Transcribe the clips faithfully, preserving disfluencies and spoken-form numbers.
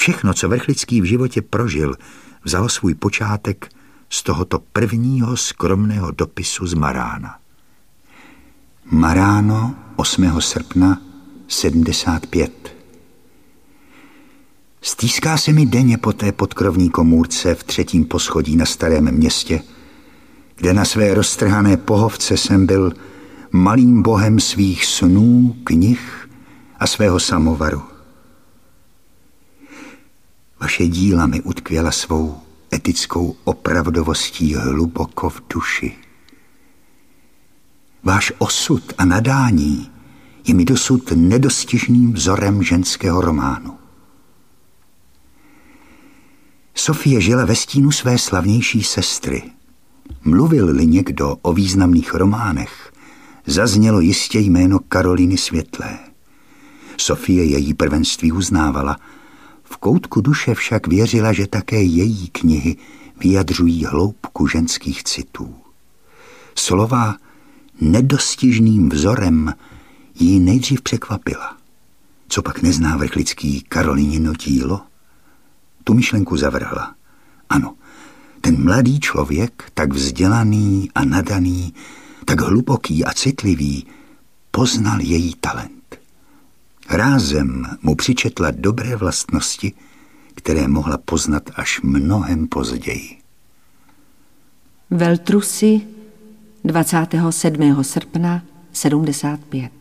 Všechno, co Vrchlický v životě prožil, vzalo svůj počátek z tohoto prvního skromného dopisu z Marána. Maráno, osmého srpna sedmdesát pět. Stýská se mi denně po té podkrovní komůrce v třetím poschodí na Starém Městě, kde na své roztrhané pohovce jsem byl malým bohem svých snů, knih a svého samovaru. Vaše díla mi utkvěla svou etickou opravdovostí hluboko v duši. Váš osud a nadání je mi dosud nedostižným vzorem ženského románu. Sofie žila ve stínu své slavnější sestry. Mluvil-li někdo o významných románech, zaznělo jistě jméno Karolíny Světlé. Sofie její prvenství uznávala, v koutku duše však věřila, že také její knihy vyjadřují hloubku ženských citů. Slova nedostižným vzorem ji nejdřív překvapila. Co pak nezná Vrchlický Karolínino dílo? Tu myšlenku zavrhla. Ano, ten mladý člověk, tak vzdělaný a nadaný, tak hluboký a citlivý, poznal její talent. Rázem mu přičetla dobré vlastnosti, které mohla poznat až mnohem později. Veltrusy, dvacátého sedmého srpna sedmdesát pět.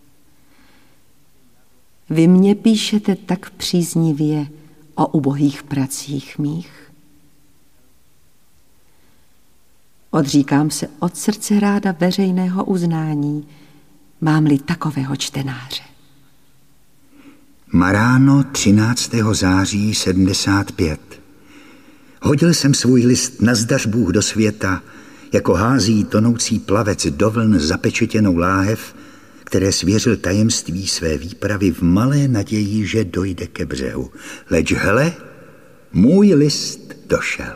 Vy mě píšete tak příznivě o ubohých pracích mých. Odříkám se od srdce ráda veřejného uznání, mám-li takového čtenáře. Maráno, třináctého září sedmdesát pět. Hodil jsem svůj list nazdař Bůh do světa, jako hází tonoucí plavec do vln zapečetěnou láhev, které svěřil tajemství své výpravy v malé naději, že dojde ke břehu. Leč hele, můj list došel.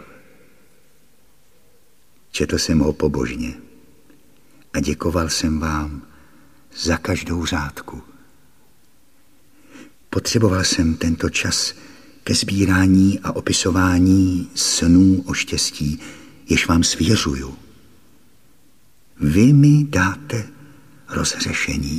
Četl jsem ho pobožně a děkoval jsem vám za každou řádku. Potřeboval jsem tento čas ke sbírání a opisování snů o štěstí, jež vám svěřuju. Vy mi dáte rozřešení.